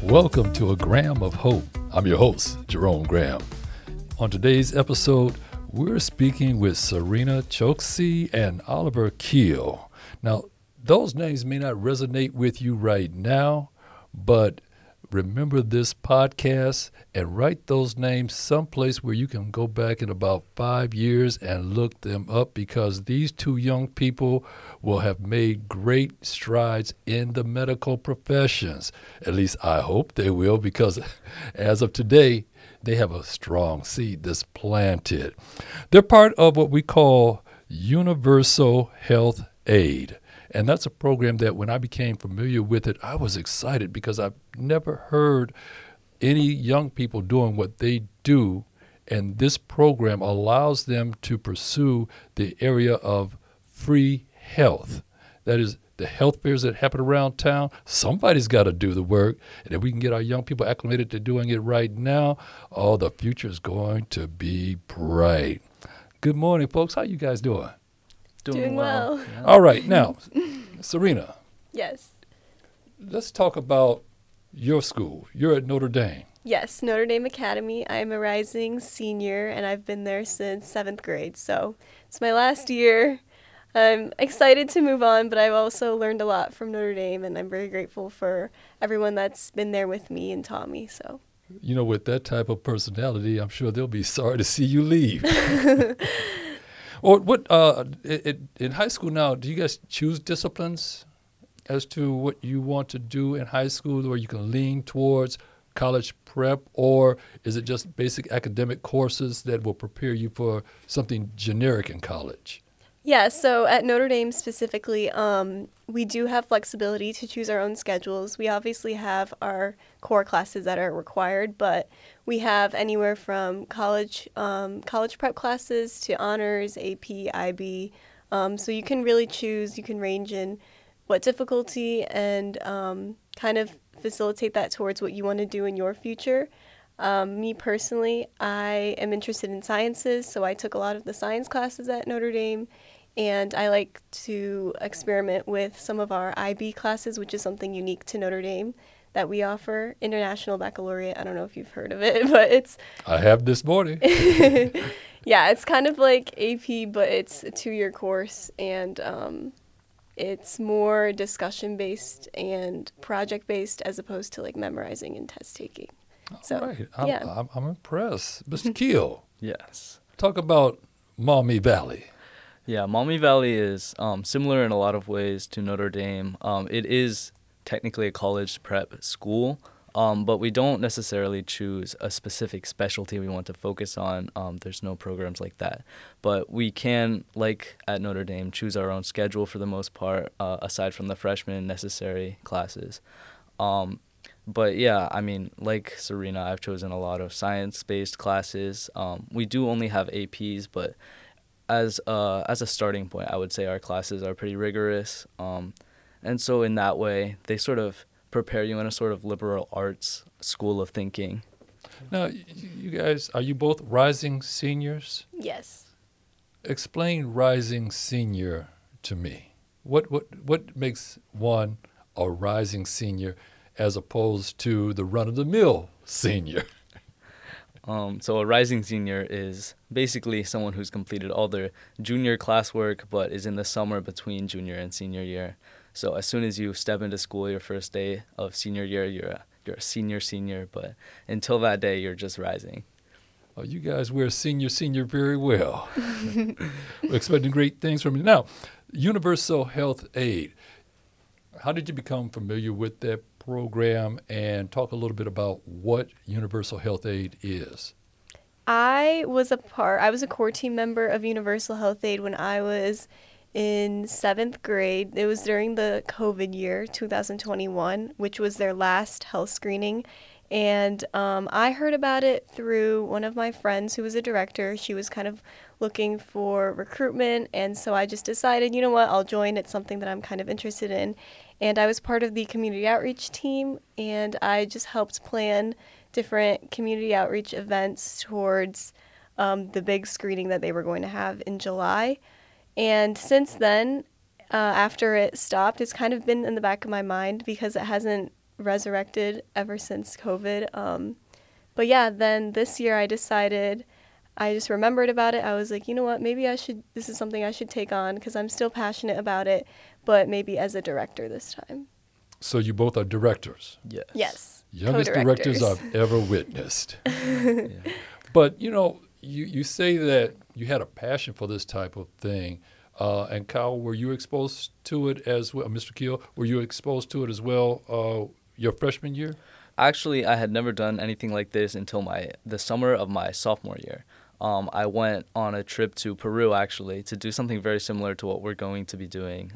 Welcome to A Gram of Hope. I'm your host, Jerome Graham. On today's episode, we're speaking with Serena Choksi and Oliver Keel. Now, those names may not resonate with you right now, but remember this podcast and write those names someplace where you can go back in about 5 years and look them up, because these two young people will have made great strides in the medical professions. At least I hope they will, because as of today, they have a strong seed that's planted. They're part of what we call Universal Health Aid. And that's a program that when I became familiar with it, I was excited because I've never heard any young people doing what they do. And this program allows them to pursue the area of free health. That is, the health fairs that happen around town. Somebody's got to do the work. And if we can get our young people acclimated to doing it right now, oh, the future is going to be bright. Good morning, folks. How you guys doing? Doing well. Yeah. All right. Now, Serena. Yes. Let's talk about your school. You're at Notre Dame. Yes, Notre Dame Academy. I'm a rising senior, and I've been there since 7th grade. So it's my last year. I'm excited to move on, but I've also learned a lot from Notre Dame, and I'm very grateful for everyone that's been there with me and taught me. So, you know, with that type of personality, I'm sure they'll be sorry to see you leave. Or what? In high school now, do you guys choose disciplines as to what you want to do in high school, or you can lean towards college prep, or is it just basic academic courses that will prepare you for something generic in college? Yeah, so at Notre Dame specifically, we do have flexibility to choose our own schedules. We obviously have our core classes that are required, but we have anywhere from college prep classes to honors, AP, IB. So you can really choose, you can range in what difficulty and kind of facilitate that towards what you want to do in your future. Me personally, I am interested in sciences, so I took a lot of the science classes at Notre Dame, and I like to experiment with some of our IB classes, which is something unique to Notre Dame that we offer, International Baccalaureate. I don't know if you've heard of it, but it's... I have this morning. Yeah, it's kind of like AP, but it's a 2-year course, and it's more discussion-based and project-based as opposed to like memorizing and test-taking. So, all right. yeah. I'm impressed. Mr. Keel. Yes. Talk about Maumee Valley. Yeah, Maumee Valley is similar in a lot of ways to Notre Dame. It is technically a college prep school, but we don't necessarily choose a specific specialty we want to focus on. There's no programs like that. But we can, like at Notre Dame, choose our own schedule for the most part, aside from the freshman necessary classes. But yeah, I mean, like Serena, I've chosen a lot of science-based classes. We do only have APs, but as a starting point, I would say our classes are pretty rigorous. And so in that way, they sort of prepare you in a sort of liberal arts school of thinking. Now, you guys, are you both rising seniors? Yes. Explain rising senior to me. What makes one a rising senior as opposed to the run-of-the-mill senior? So a rising senior is basically someone who's completed all their junior classwork but is in the summer between junior and senior year. So as soon as you step into school, your first day of senior year, you're a senior, but until that day, you're just rising. Oh, you guys wear senior very well. We're expecting great things from you. Now, Universal Health Aid. How did you become familiar with that program, and talk a little bit about what Universal Health Aid is? I was a core team member of Universal Health Aid when I was in 7th grade. It was during the COVID year, 2021, which was their last health screening. And I heard about it through one of my friends who was a director. She was kind of looking for recruitment, and so I just decided, you know what, I'll join. It's something that I'm kind of interested in. And I was part of the community outreach team, and I just helped plan different community outreach events towards the big screening that they were going to have in July. And since then, after it stopped, it's kind of been in the back of my mind because it hasn't resurrected ever since COVID. But yeah, then this year I decided, I just remembered about it. I was like, you know what, maybe this is something I should take on because I'm still passionate about it, but maybe as a director this time. So you both are directors. Yes. Yes. Youngest directors I've ever witnessed. Yeah. But, you say that you had a passion for this type of thing. And Kyle, were you exposed to it as well? Mr. Keel, were you exposed to it as well your freshman year? Actually, I had never done anything like this until the summer of my sophomore year. I went on a trip to Peru, actually, to do something very similar to what we're going to be doing,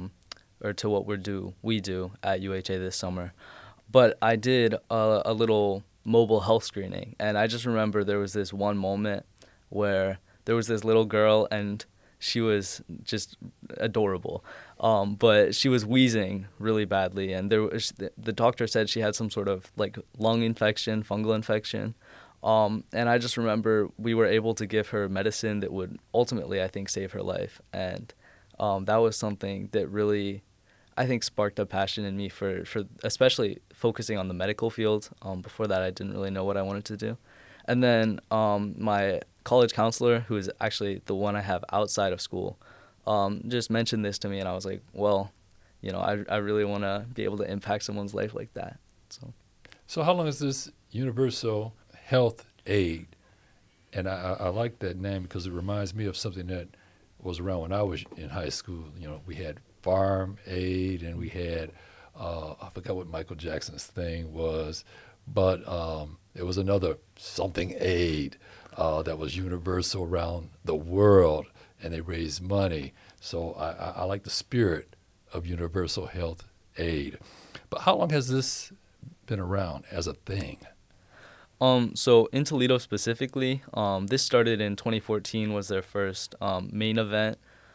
or to what we do at UHA this summer. But I did a little mobile health screening, and I just remember there was this one moment where there was this little girl, and she was just adorable, but she was wheezing really badly, and the doctor said she had some sort of like lung infection, fungal infection, and I just remember we were able to give her medicine that would ultimately, I think, save her life, and that was something that really, I think, sparked a passion in me for especially focusing on the medical field. Before that, I didn't really know what I wanted to do. And then my college counselor, who is actually the one I have outside of school, just mentioned this to me, and I was like, well, I really want to be able to impact someone's life like that. So how long is this Universal Health Aid? And I like that name because it reminds me of something that was around when I was in high school. We had Farm Aid, and we had, I forgot what Michael Jackson's thing was, but it was another something aid that was universal around the world, and they raised money. So I like the spirit of Universal Health Aid. But how long has this been around as a thing? So in Toledo specifically, this started in 2014, was their first main event.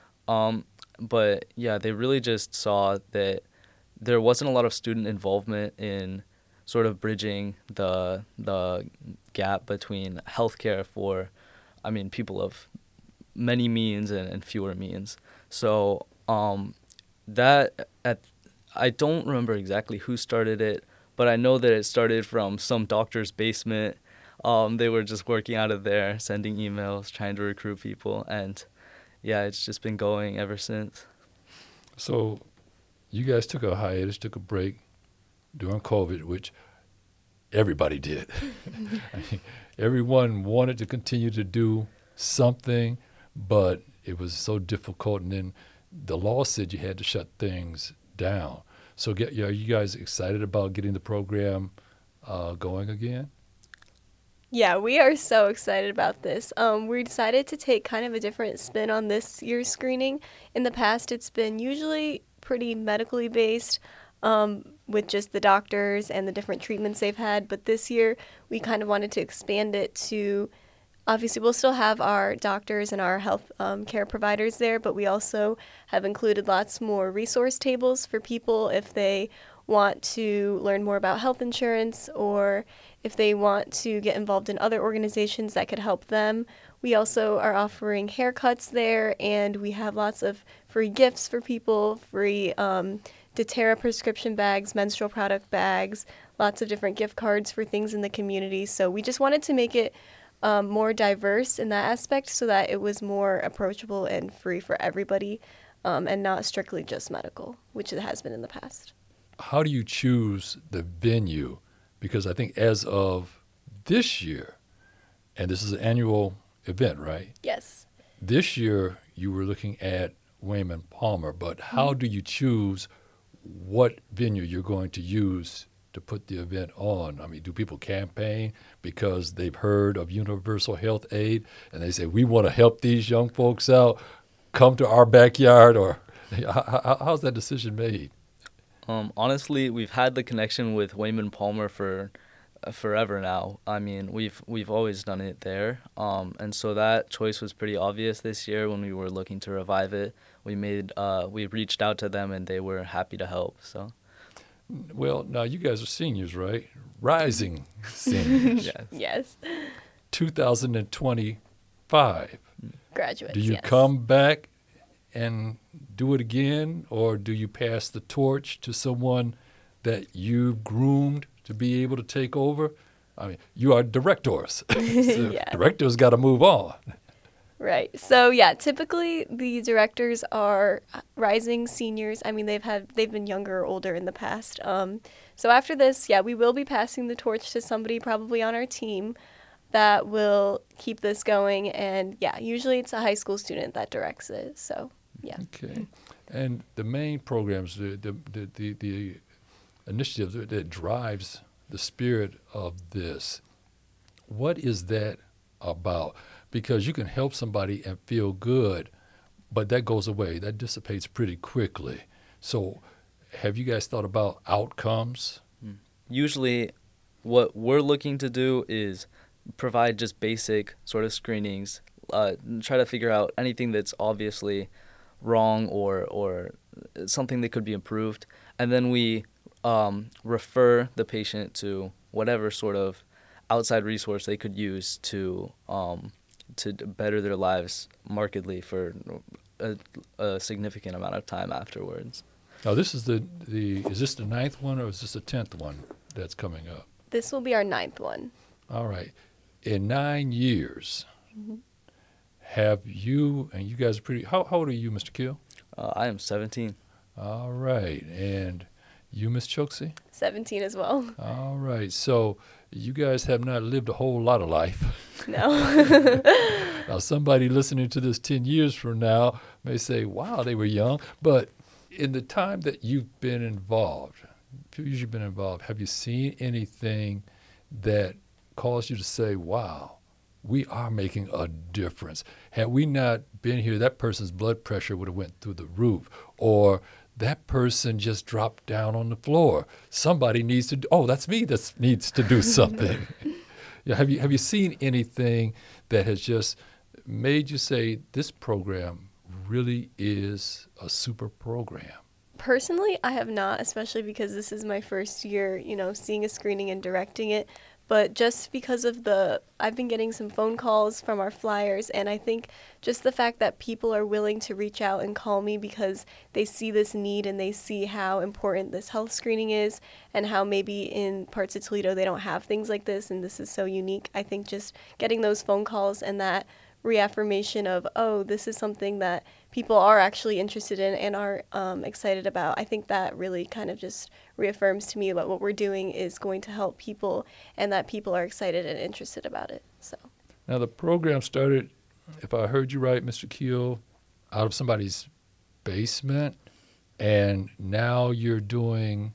But yeah, they really just saw that there wasn't a lot of student involvement in sort of bridging the gap between healthcare for, people of many means and fewer means. So I don't remember exactly who started it, but I know that it started from some doctor's basement. They were just working out of there, sending emails, trying to recruit people, and yeah, it's just been going ever since. So you guys took a hiatus, took a break during COVID, which everybody did. Everyone wanted to continue to do something, but it was so difficult, and then the law said you had to shut things down. So are you guys excited about getting the program going again? Yeah, we are so excited about this. We decided to take kind of a different spin on this year's screening. In the past, it's been usually pretty medically based, with just the doctors and the different treatments they've had. But this year, we kind of wanted to expand it to, obviously, we'll still have our doctors and our health care providers there, but we also have included lots more resource tables for people if they want to learn more about health insurance, or if they want to get involved in other organizations that could help them. We also are offering haircuts there, and we have lots of free gifts for people, free doTERRA prescription bags, menstrual product bags, lots of different gift cards for things in the community. So we just wanted to make it more diverse in that aspect so that it was more approachable and free for everybody, and not strictly just medical, which it has been in the past. How do you choose the venue? Because I think as of this year, and this is an annual event, right? Yes. This year you were looking at Wayman Palmer, but how do you choose what venue you're going to use to put the event on? I mean, do people campaign because they've heard of Universal Health Aid and they say, we want to help these young folks out, come to our backyard, or how's that decision made? Honestly, we've had the connection with Wayman Palmer for forever now. I mean, we've always done it there, and so that choice was pretty obvious this year when we were looking to revive it. We reached out to them, and they were happy to help. So, well, now you guys are seniors, right? Rising seniors. yes. Yes. Graduates. 2025. Do you yes. come back and do it again, or do you pass the torch to someone that you've groomed to be able to take over? I mean, you are directors. So Yeah. Directors got to move on. Right. So yeah, typically the directors are rising seniors. I mean, they've been younger or older in the past. So after this, yeah, we will be passing the torch to somebody probably on our team that will keep this going. And yeah, usually it's a high school student that directs it. So yeah. Okay. And the main programs, the initiative that drives the spirit of this, what is that about? Because you can help somebody and feel good, but that goes away. That dissipates pretty quickly. So have you guys thought about outcomes? Usually, what we're looking to do is provide just basic sort of screenings, try to figure out anything that's obviously wrong or something that could be improved, and then we refer the patient to whatever sort of outside resource they could use to better their lives markedly for a significant amount of time afterwards. Now, this is is this the 9th one or is this the 10th one that's coming up? This will be our 9th one. All right. In 9 years, have you, and you guys are pretty, how old are you, Mr. Kill? I am 17. All right. And you, Ms. Choksi? 17 as well. All right. So you guys have not lived a whole lot of life. No. Now, somebody listening to this 10 years from now may say, wow, they were young. But in the time that you've been involved, have you seen anything that caused you to say, wow, we are making a difference? Had we not been here, that person's blood pressure would have went through the roof, or that person just dropped down on the floor. Somebody needs to that's me that needs to do something. Yeah, have you seen anything that has just made you say this program really is a super program? Personally, I have not, especially because this is my first year, seeing a screening and directing it. But just because of I've been getting some phone calls from our flyers, and I think just the fact that people are willing to reach out and call me because they see this need and they see how important this health screening is and how maybe in parts of Toledo they don't have things like this and this is so unique. I think just getting those phone calls and that reaffirmation of, this is something that people are actually interested in and are excited about. I think that really kind of just reaffirms to me that what we're doing is going to help people and that people are excited and interested about it. So now the program started, if I heard you right, Mr. Keel, out of somebody's basement, and now you're doing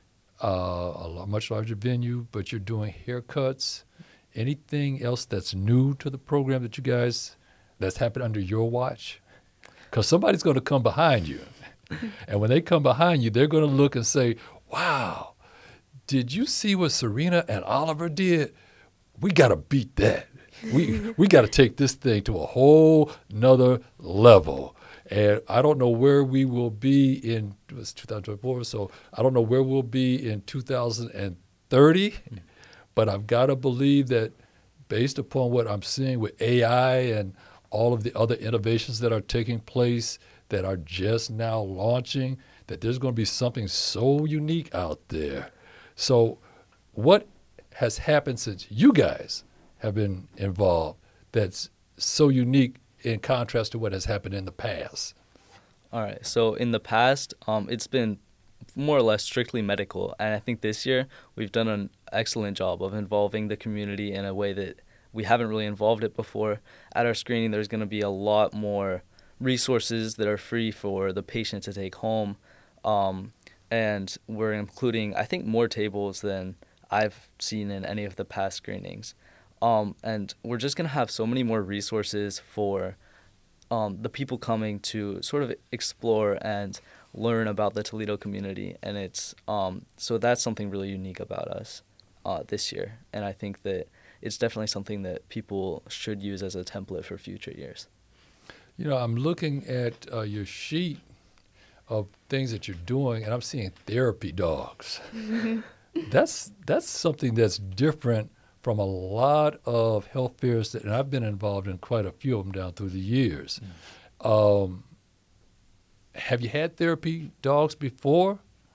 a much larger venue, but you're doing haircuts. Anything else that's new to the program that you guys, that's happened under your watch? Because somebody's going to come behind you. And when they come behind you, they're going to look and say, wow, did you see what Serena and Oliver did? We got to beat that. We got to take this thing to a whole nother level. And I don't know where we will be in, it was 2024, so I don't know where we'll be in 2030. But I've got to believe that based upon what I'm seeing with AI and all of the other innovations that are taking place that are just now launching, that there's going to be something so unique out there. So what has happened since you guys have been involved that's so unique in contrast to what has happened in the past? All right. So in the past, it's been more or less strictly medical. And I think this year we've done an excellent job of involving the community in a way that we haven't really involved it before. At our screening, there's going to be a lot more resources that are free for the patient to take home. And we're including, I think, more tables than I've seen in any of the past screenings. And we're just going to have so many more resources for the people coming to sort of explore and learn about the Toledo community. And it's so that's something really unique about us this year. And I think that it's definitely something that people should use as a template for future years. You know, I'm looking at your sheet of things that you're doing, and I'm seeing therapy dogs. That's something that's different from a lot of health fairs, and I've been involved in quite a few of them down through the years. Have you had therapy dogs before?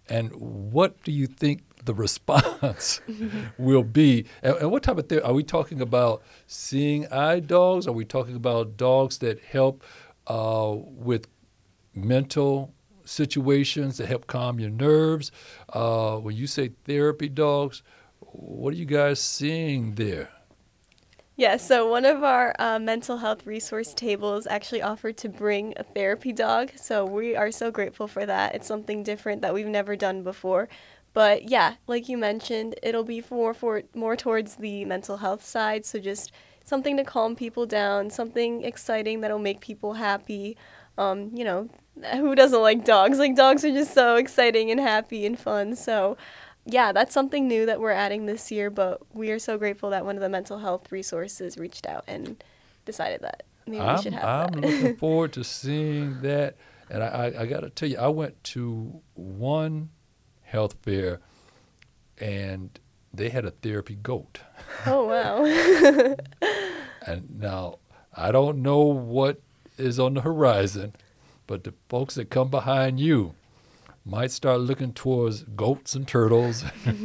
And what do you think the response will be? And what type of therapy? Are we talking about seeing eye dogs? Are we talking about dogs that help with mental situations, that help calm your nerves? When you say therapy dogs, what are you guys seeing there? Yeah, so one of our mental health resource tables actually offered to bring a therapy dog. So we are so grateful for that. It's something different that we've never done before. But yeah, like you mentioned, it'll be more towards the mental health side. So just something to calm people down, something exciting that'll make people happy. You know, who doesn't like dogs? Like dogs are just so exciting and happy and fun. So yeah, that's something new that we're adding this year, but we are so grateful that one of the mental health resources reached out and decided that maybe we should have I'm that. looking forward to seeing that. And I got to tell you, I went to one health fair and they had a therapy goat. Oh, wow. And now I don't know what is on the horizon, but the folks that come behind you might start looking towards goats and turtles.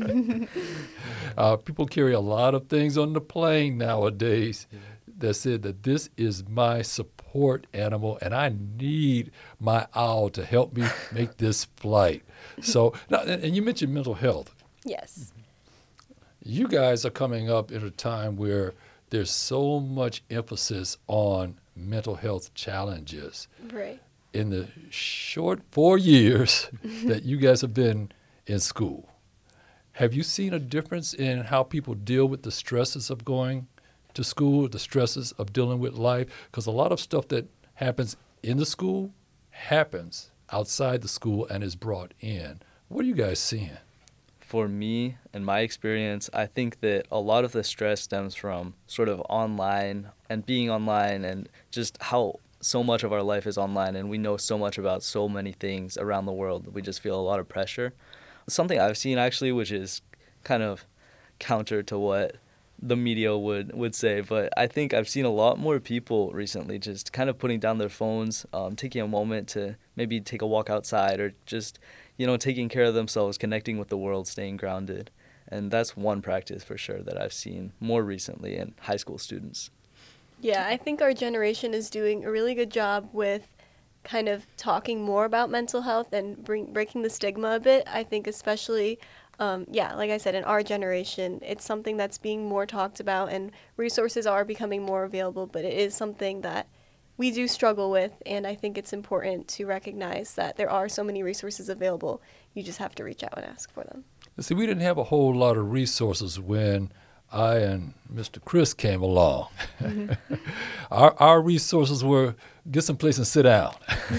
People carry a lot of things on the plane nowadays that said that this is my support animal and I need my owl to help me make this flight. So, now, and you mentioned mental health. Yes. You guys are coming up at a time where there's so much emphasis on mental health challenges. Right. In the short 4 years that you guys have been in school, have you seen a difference in how people deal with the stresses of going to school, the stresses of dealing with life? Because a lot of stuff that happens in the school happens outside the school and is brought in. What are you guys seeing? For me and my experience, I think that a lot of the stress stems from sort of online and being online and just how so much of our life is online and we know so much about so many things around the world. We just feel a lot of pressure. Something I've seen actually, which is kind of counter to what the media would say, but I think I've seen a lot more people recently just kind of putting down their phones, taking a moment to maybe take a walk outside or just, taking care of themselves, connecting with the world, staying grounded. And that's one practice for sure that I've seen more recently in high school students. Yeah, I think our generation is doing a really good job with kind of talking more about mental health and breaking the stigma a bit. I think especially, like I said, in our generation, it's something that's being more talked about and resources are becoming more available, but it is something that we do struggle with, and I think it's important to recognize that there are so many resources available. You just have to reach out and ask for them. See, we didn't have a whole lot of resources when I and Mr. Chris came along. Mm-hmm. Our resources were get someplace and sit down.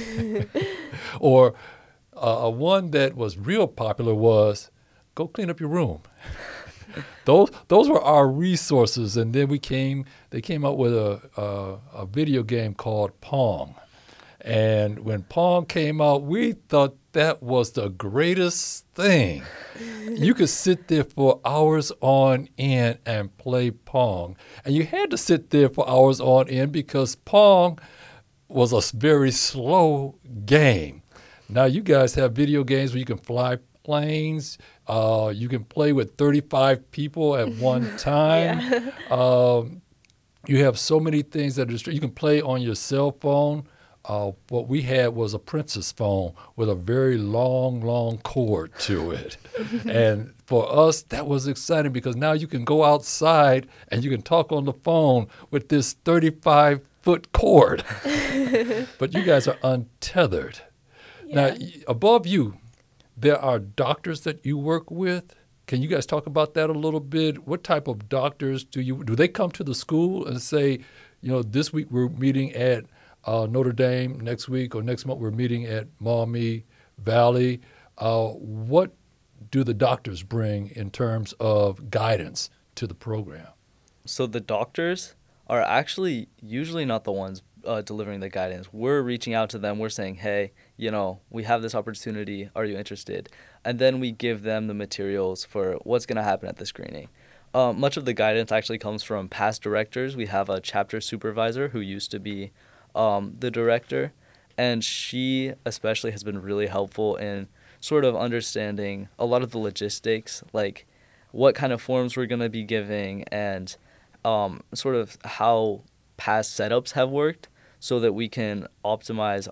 Or one that was real popular was go clean up your room. Those were our resources. And then they came out with a video game called Pong. And when Pong came out, we thought that was the greatest thing. You could sit there for hours on end and play Pong. And you had to sit there for hours on end because Pong was a very slow game. Now you guys have video games where you can fly planes. You can play with 35 people at one time. Yeah. You have so many things that you can play on your cell phone. What we had was a Princess phone with a very long cord to it. And for us, that was exciting because now you can go outside and you can talk on the phone with this 35-foot cord. But you guys are untethered. Yeah. Now, above you, there are doctors that you work with. Can you guys talk about that a little bit? What type of doctors do they come to the school and say, this week we're meeting at Notre Dame, next week or next month we're meeting at Maumee Valley? What do the doctors bring in terms of guidance to the program? So the doctors are actually usually not the ones delivering the guidance. We're reaching out to them. We're saying, hey, we have this opportunity. Are you interested? And then we give them the materials for what's going to happen at the screening. Much of the guidance actually comes from past directors. We have a chapter supervisor who used to be the director, and she especially has been really helpful in sort of understanding a lot of the logistics, like what kind of forms we're going to be giving and sort of how past setups have worked so that we can optimize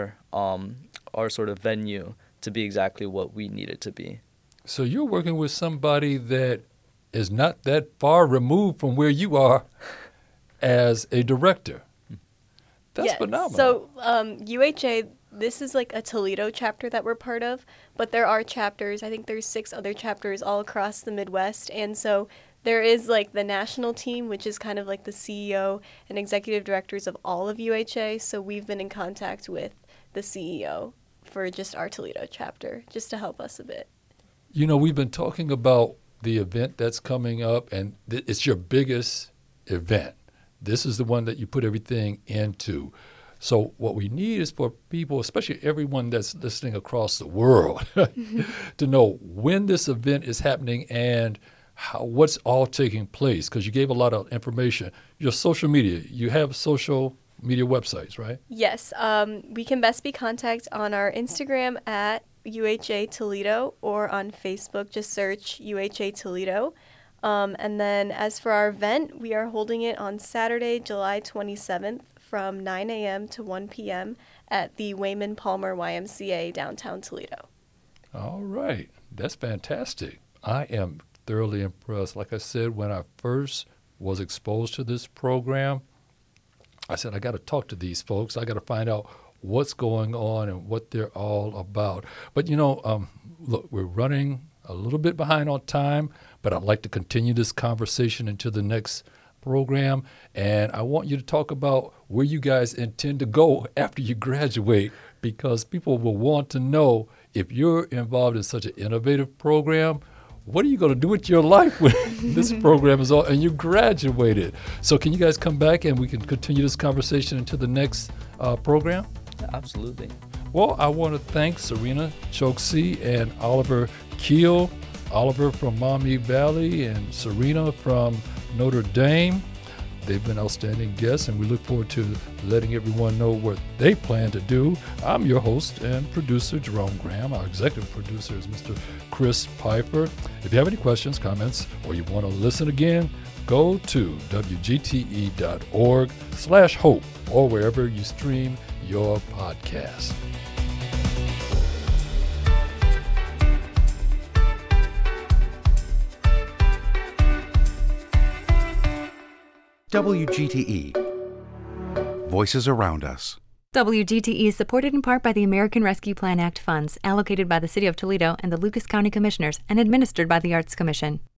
our sort of venue to be exactly what we need it to be. So you're working with somebody that is not that far removed from where you are as a director. That's phenomenal. So UHA, this is like a Toledo chapter that we're part of, but there are chapters, I think there's 6 other chapters all across the Midwest. And so there is like the national team, which is kind of like the CEO and executive directors of all of UHA. So we've been in contact with the CEO for just our Toledo chapter, just to help us a bit. You know, we've been talking about the event that's coming up, and it's your biggest event. This is the one that you put everything into. So what we need is for people, especially everyone that's listening across the world, to know when this event is happening and what's all taking place, because you gave a lot of information. Your social media, you have social media websites, right? Yes. We can best be contacted on our Instagram at UHA Toledo, or on Facebook, just search UHA Toledo. And then as for our event, we are holding it on Saturday, July 27th from 9 a.m. to 1 p.m. at the Wayman Palmer YMCA downtown Toledo. All right. That's fantastic. I am thoroughly impressed. Like I said, when I first was exposed to this program, I said, I got to talk to these folks. I got to find out what's going on and what they're all about. But, you know, look, we're running a little bit behind on time, but I'd like to continue this conversation into the next program. And I want you to talk about where you guys intend to go after you graduate, because people will want to know, if you're involved in such an innovative program, what are you going to do with your life when this program is all and you graduated? So can you guys come back and we can continue this conversation into the next program? Absolutely. Well, I want to thank Serena Choksi and Oliver Keel. Oliver from Maumee Valley and Serena from Notre Dame. They've been outstanding guests, and we look forward to letting everyone know what they plan to do. I'm your host and producer, Jerome Graham. Our executive producer is Mr. Chris Piper. If you have any questions, comments, or you want to listen again, go to wgte.org/hope or wherever you stream your podcast. WGTE. Voices around us. WGTE is supported in part by the American Rescue Plan Act funds allocated by the City of Toledo and the Lucas County Commissioners and administered by the Arts Commission.